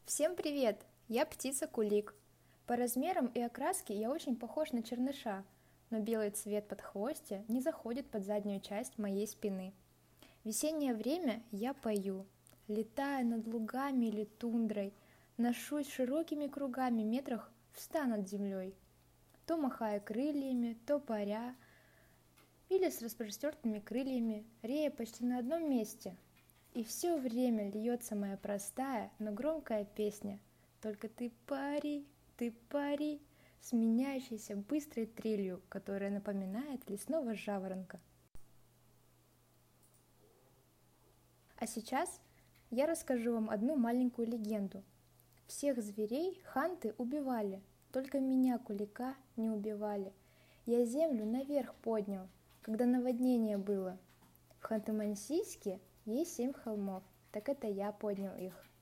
Всем привет! Я птица Кулик. По размерам и окраске я очень похож на черныша, но белый цвет подхвостья не заходит под заднюю часть моей спины. В весеннее время я пою, летая над лугами или тундрой, ношусь широкими кругами метрах в 100 над землей, то махая крыльями, то паря, или с распростертыми крыльями, рея почти на одном месте. И все время льется моя простая, но громкая песня. Только ты пари, с меняющейся быстрой трелью, которая напоминает лесного жаворонка. А сейчас я расскажу вам одну маленькую легенду. Всех зверей ханты убивали, только меня, Кулика, не убивали. Я землю наверх поднял, когда наводнение было. В Ханты-Мансийске есть 7 холмов, так это я поднял их.